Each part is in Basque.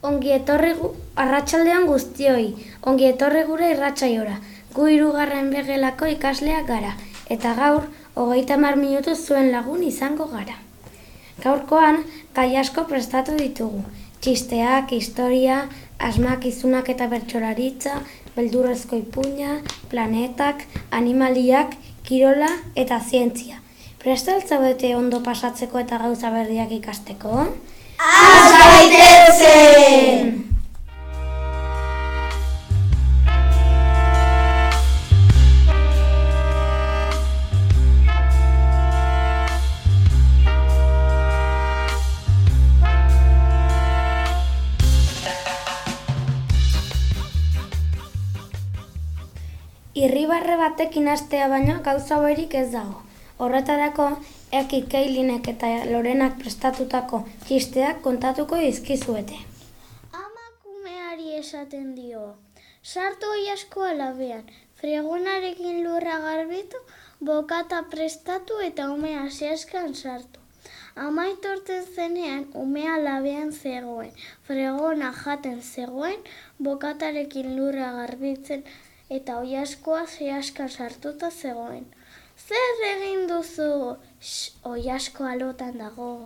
Ongi etorri arratsaldean guztioi, ongi etorri gure irratsaiora. Gu 3. B-gelako ikasleak gara, eta gaur 30 minutu zuen lagun izango gara. Gaurkoan, gai asko prestatu ditugu. Txisteak, historia, asmakizunak eta bertsolaritza, beldurrezko ipuina, planetak, animaliak, kirola eta zientzia. Prest al zaudete ondo pasatzeko eta gauza berriak ikasteko? Az gaitezen! Irribarre batekin hastea baino gauza berik ez dago. Horretarako, Eki, Keilinek eta Lorenak prestatutako txisteak kontatuko dizkizuete. Amakumeari esaten dio, sartu oilaskoa labean, fregonarekin lurra garbitu, bokata prestatu eta umea zehazkan sartu. Ama etortzen zenean, umea labean zegoen, fregona jaten zegoen, bokatarekin lurra garbitzen eta oilaskoa zehazkan sartuta zegoen. Zer egin duzu? Oilaskoa lotan dago.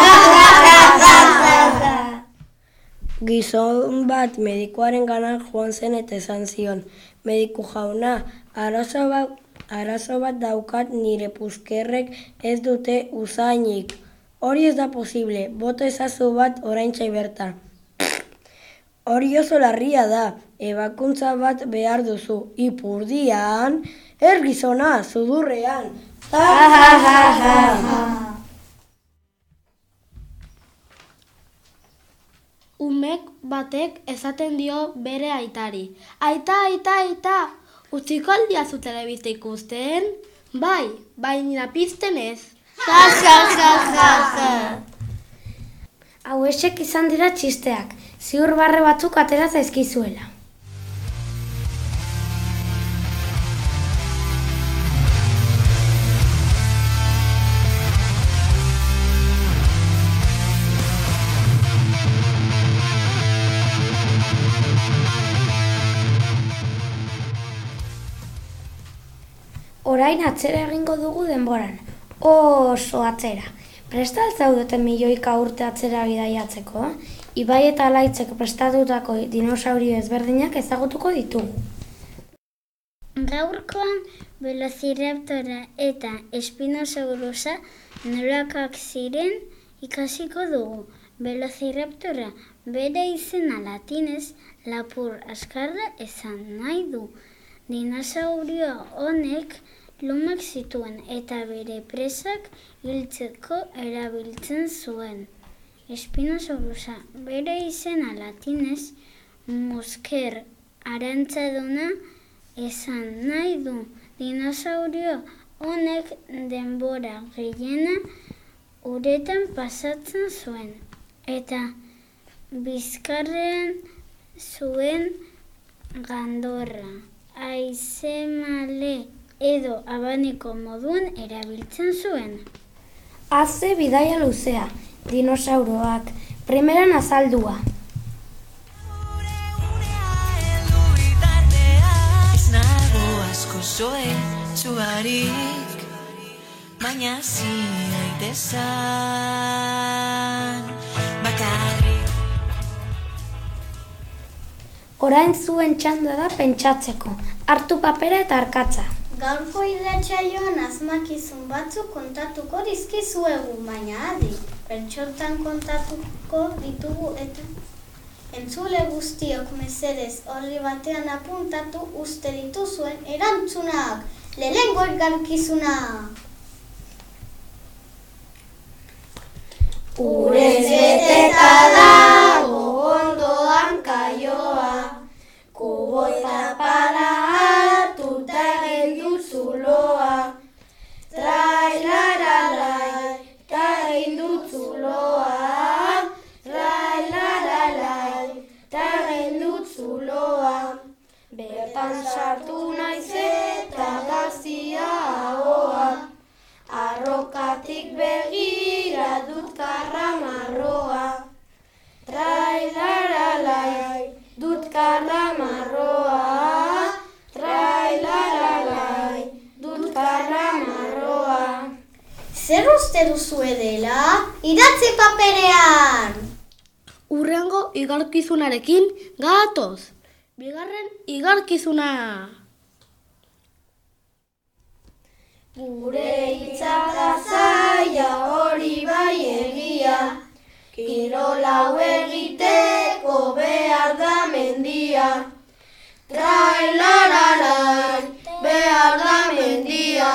Gizon bat medikuaren gana joan zen eta esan zion, mediku jauna, arazo bat daukat nire puskerrek ez dute usainik. Hori ez da posible, bota ezazu bat oraintxe bertan. Hori oso larria da, ebakuntza bat behar duzu, ipurdian, gizona, sudurrean. Umek batek esaten dio bere aitari. Aita, utziko aldiazu telebista ikusten? Bai, nina pizten ez. Hauexek izan dira txisteak, ziur barre batzuk atera zaizkizuela. Orain atzera egingo dugu denboran, oso atzera. Presta al zaudete milioika urte atzera bidaiatzeko? Ibai eta Alaitzek prestatutako dinosaurio ezberdinak ezagutuko ditugu. Gaurkoan Velociraptora eta Spinosaurusa nolakoak ziren ikasiko dugu. Velociraptora bere izena latinez lapur azkarra esan nahi du. Dinosaurio honek lumak zituen eta bere presak hiltzeko erabiltzen zuen. Spinosaurusa bere izena latinez musker arantzaduna esan nahi du. Dinosaurio honek denbora gehiena uretan pasatzen zuen eta bizkarrean zuen gandorra. Haizemale edo abaniko moduan erabiltzen zuen. Haze bidaia luzea, dinosauroak, primeran azaldua. Ez nago asko zoe zuharik, baina zinaitezan bakarrik. Orain zuen txanda da pentsatzeko, hartu papera eta arkatza. Gaurko irratsaioan asmakizun batzuk kontatuko dizkizuegu, baina adi, pentsotan kontatuko ditugu eta entzule guztiok mesedez orri batean apuntatu uste dituzuen erantzunak. Lehenengo elkarkizuna! Urez beteta dago ondoan kaioa, kubo eta pala hartuta egin dut zuloa. Trailaralai, ta egin dut zuloa. Trailaralai, ta egin dut zuloa. Bertan sartu naiz eta gazia ahoa. Arrokatik begira dut karramarroa. bizkarra marroa. Zer uste duzue dela? Idatzi paperean! Hurrengo igarkizunarekin gatoz. Bigarren igarkizuna. Gure hitzak zaila hori bai egia, kirola hau egiteko behar da mendia. Trailararai, behar da mendia.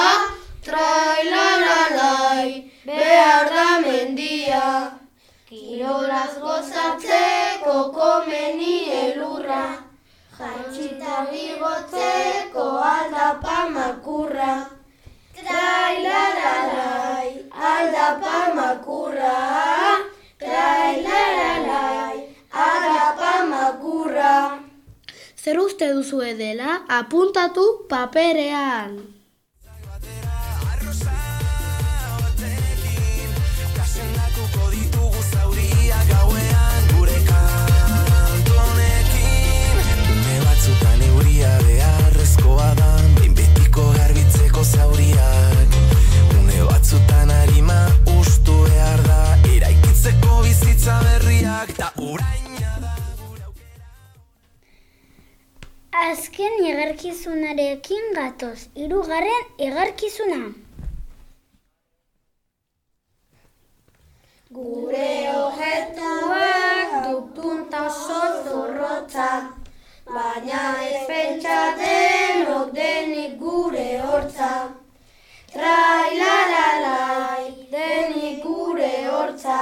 Trailararai, behar da mendia. Kirolaz gozatzeko komeni elurra, jantzita bigotzeko aldapa makurra. Trailararai, aldapa makurra. Trailararai, aldapa makurra. Zer uste duzue dela? Apuntatu paperean. Beharrezkoa da, behin betiko garbitzeko zauriak. Une batzutan arima ustu behar da, eraikitzeko bizitza berriak, ta uraina da gure aukera. Azken igarkizunarekin gatoz, 3. igarkizuna. Gure objektuak du punta oso zorrotza, baina ez pentsa denok denik gure hortza. Trailaralai, denik gure hortza.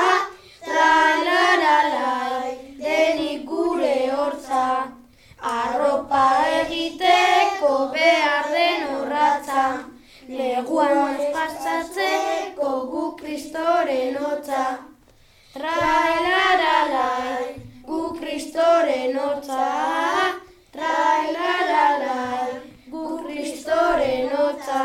Trailaralai, denik gure hortza. Arropa egiteko behar den horratza, neguan ez pasatzeko gu Kristoren hotza. Trailaralai, gu Kristoren hotza. Trailaralai, gu Kristoren hotza.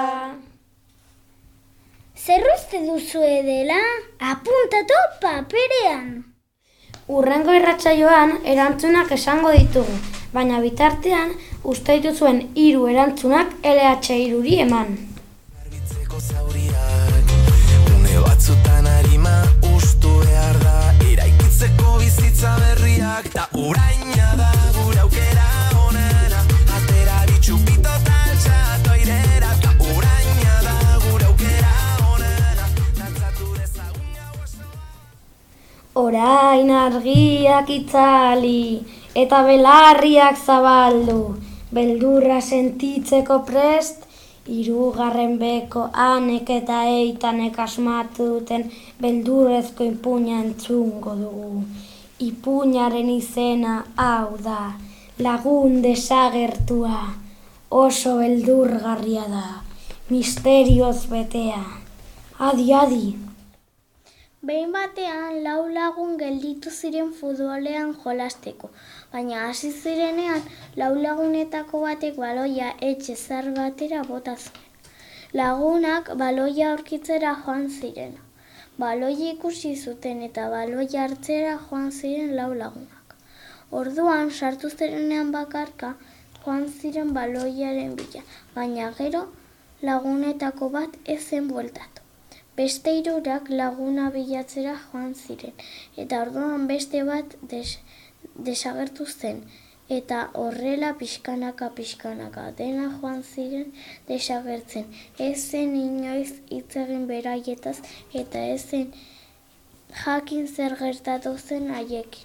Zer uste duzue dela? Apuntatu paperean. Hurrengo irratsaioan erantzunak esango ditugu, baina bitartean uste dituzuen 3 erantzunak LH3-ri eman. Garbitzeko zauriak, une batzutan arima ustu behar da, eraikitzeko bizitza berriak, ta uraina da gure aukera onena, atera bitxupito taltxatu airera, ta uraina da gure aukera onena, dantzatu dezagun gau oso. Orain argiak itzali eta belarriak zabaldu, beldurra sentitzeko prest, 3. beko anek eta eitanek asmatu duten beldurrezko ipuina entzungo dugu. Ipuinaren izena hau da, lagun desagertua, oso beldurgarria da, misterioz betea. Adi, adi! Behin batean 4 lagun gelditu ziren futbolean jolasteko, baina hasi zirenean 4 lagunetako batek baloia etxe zahar batera bota zuen. Lagunak baloia aurkitzera joan ziren. Baloia ikusi zuten eta baloia hartzera joan ziren 4 lagunak. Orduan sartu zirenean bakarka joan ziren baloiaren bila, baina gero lagunetako bat ez zen bueltatu. Beste 3 laguna bilatzera joan ziren, eta orduan beste bat desagertu zen, eta horrela pixkanaka dena joan ziren desagertzen. Ez zen inoiz hitz egin beraietaz, eta ez zen jakin zer gertatu zen haiekin.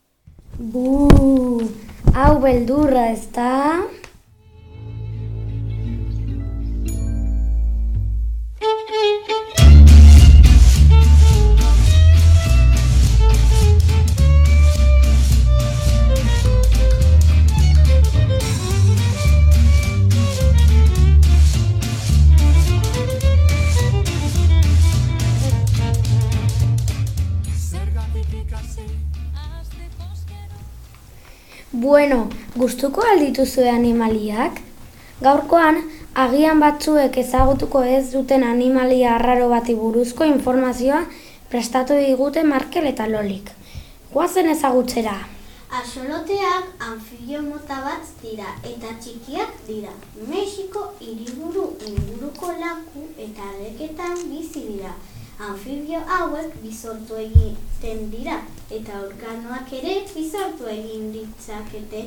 Hau beldurra ezta? Bueno, gustuko aldituzue animaliak? Gaurkoan, agian batzuek ezagutuko ez duten animalia arraro bati buruzko informazioa prestatu digute Markel eta Lolik. Goazen ezagutzera. Axoloteak anfibio mota bat dira eta txikiak dira. Mexiko hiriburu inguruko laku eta leketan bizi dira. Anfibio hauek bizortu egiten dira eta organoak ere bizortu egin ditzakete.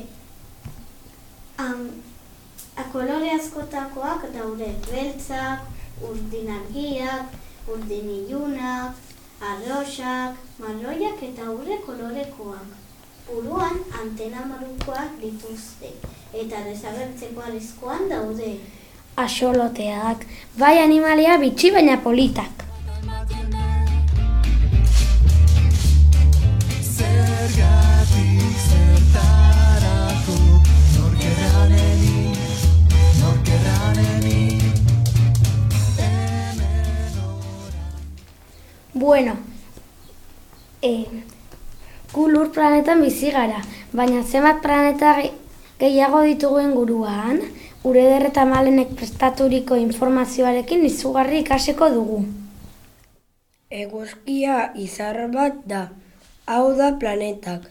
Kolore askotakoak daude, beltzak, urdin argiak, urdin ilunak, arrosak, marroiak eta urre kolorekoak. Buruan antena marukoak dituzte eta desagertzeko arriskuan daude. Axoloteak, bai animalia bitxi baina politak. Zergatik zertarako norkerraneni Bueno, gu lur planetan bizi gara, baina zenbat planeta gehiago ditugu inguruan, Ureder eta Malenek prestaturiko informazioarekin izugarri ikasiko dugu. Eguzkia izar bat da, hau da planetak.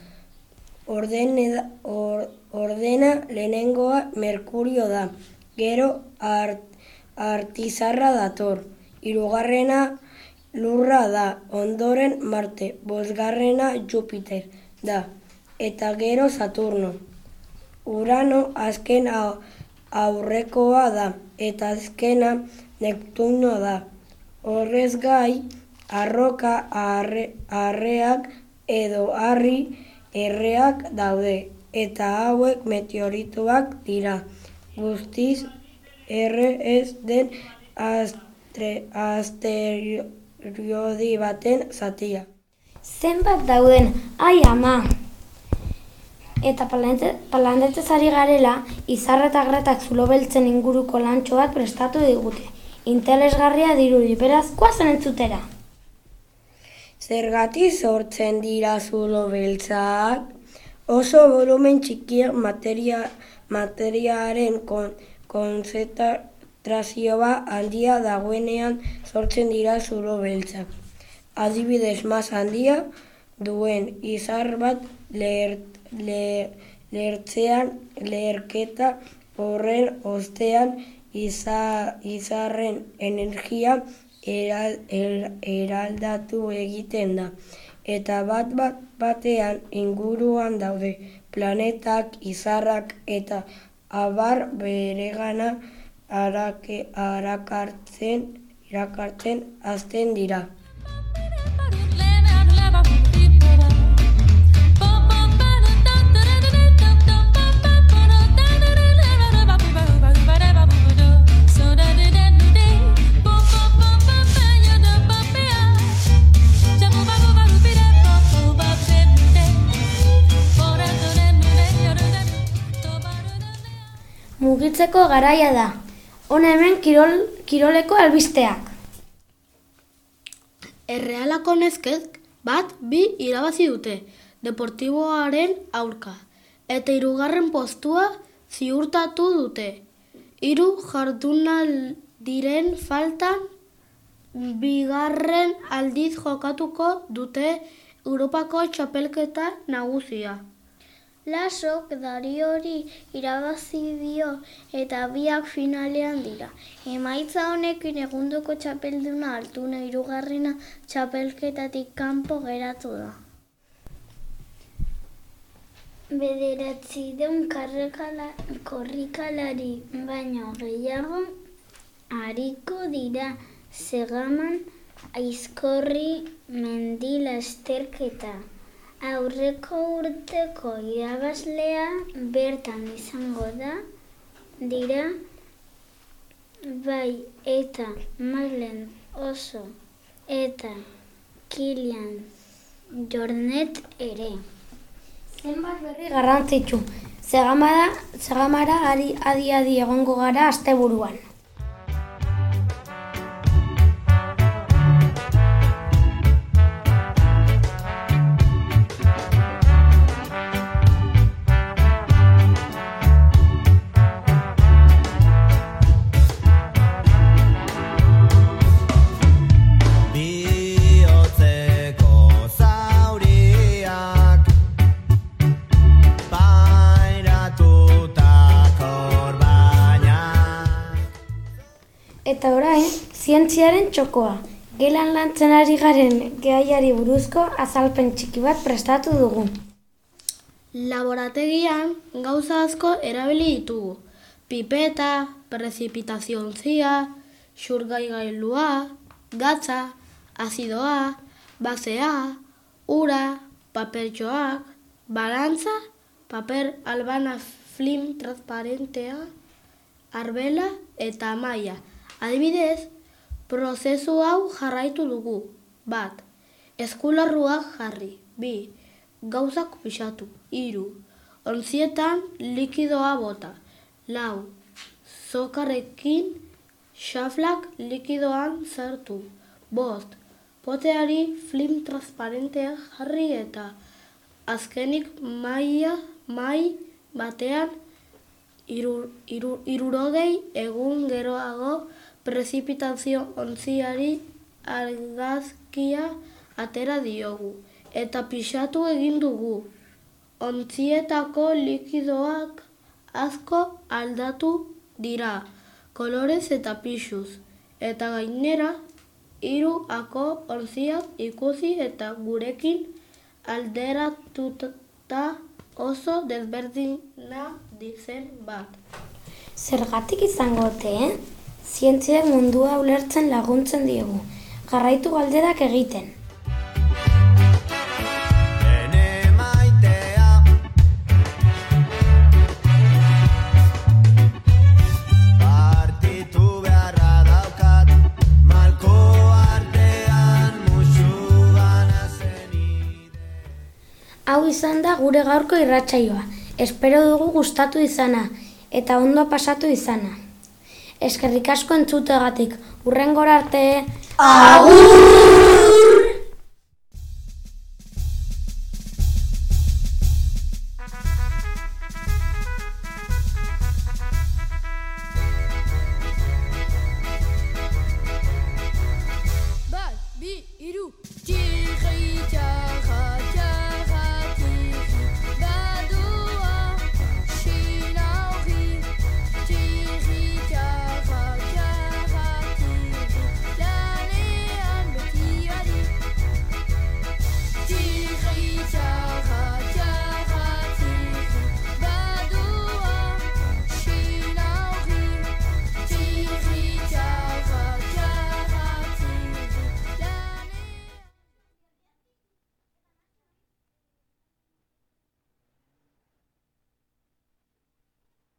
Ordena lehenengoa Merkurio da, gero artizarra dator, hirugarrena Lurra da, ondoren Marte, bosgarrena Jupiter da, eta gero Saturno. Urano azken aurrekoa da, eta azkena Neptuno da. Horrez gai, arroka arreak edo harri erreak daude, eta hauek meteorituak dira. Guztiz erre ez den asteroidi baten zatia. Zenbat dauden, ai ama! Eta planetez ari garela, izarra eta gratak zulo beltzen inguruko lantxo bat prestatu digute. Interesgarria dirudi, beraz, goazen entzutera. Zergatik sortzen dira zulo beltzak? Oso volumen txikiak materiaren konzentrazioa handia dagoenean sortzen dira zulo beltzak. Adibidez, masa handia duen izar bat leherketa horren ostean izarren energia eraldatu egiten da. Eta batean inguruan daude planetak, izarrak eta abar beregana erakartzen hasten dira. Mugitzeko garaia da. Hona hemen kiroleko albisteak. Errealako neskek bat 2 irabazi dute Deportiboaren aurka, eta 3. postua ziurtatu dute. 3 jardunaldiren faltan 2. aldiz jokatuko dute Europako txapelketa nagusia. Lasok Dariori irabazi dio eta biak finalean dira. Emaitza honekin egundoko txapelduna Altuna 3. txapelketatik kanpo geratu da. 900 korrikalari baino gehiago ariko dira Segaman Aizkorri mendi lasterketa. Aurreko urteko irabazlea bertan izango dira bai eta Marlen Oso eta Kilian Jornet ere. Zenbat berri garrantzitsu. Segamara adi egongo gara asteburuan. Eta orain, zientziaren txokoa. Gelan lantzen ari garen gaiari buruzko azalpen txiki bat prestatu dugu. Laborategian gauza asko erabili ditugu. Pipeta, prezipitaziontzia, xurgaigailua, gatza, azidoa, basea, ura, papertxoak, balantza, paper albana film transparentea, arbela eta maia. Adibidez, prozesu hau jarraitu dugu. 1. Eskularruak jarri. 2. Gauzak pixatu. 3. Ontzietan likidoa bota. 4. Zokarrekin xaflak likidoan sartu. 5. Poteari film transparentea jarri eta azkenik mai batean 60 egun geroago prezipitazio ontziari argazkia atera diogu eta pixatu egin dugu. Ontzietako likidoak asko aldatu dira, kolorez eta pixuz, eta gainera 3 ontziak ikusi eta gurekin alderatuta oso desberdina dizen bat. Zergatik izango ote, Zientziak mundua ulertzen laguntzen diegu. Jarraitu galderak egiten. Hau izan da gure gaurko irratsaioa. Espero dugu gustatu izana eta ondo pasatu izana. Eskerrik asko entzuteagatik. Hurrengora arte. Agur!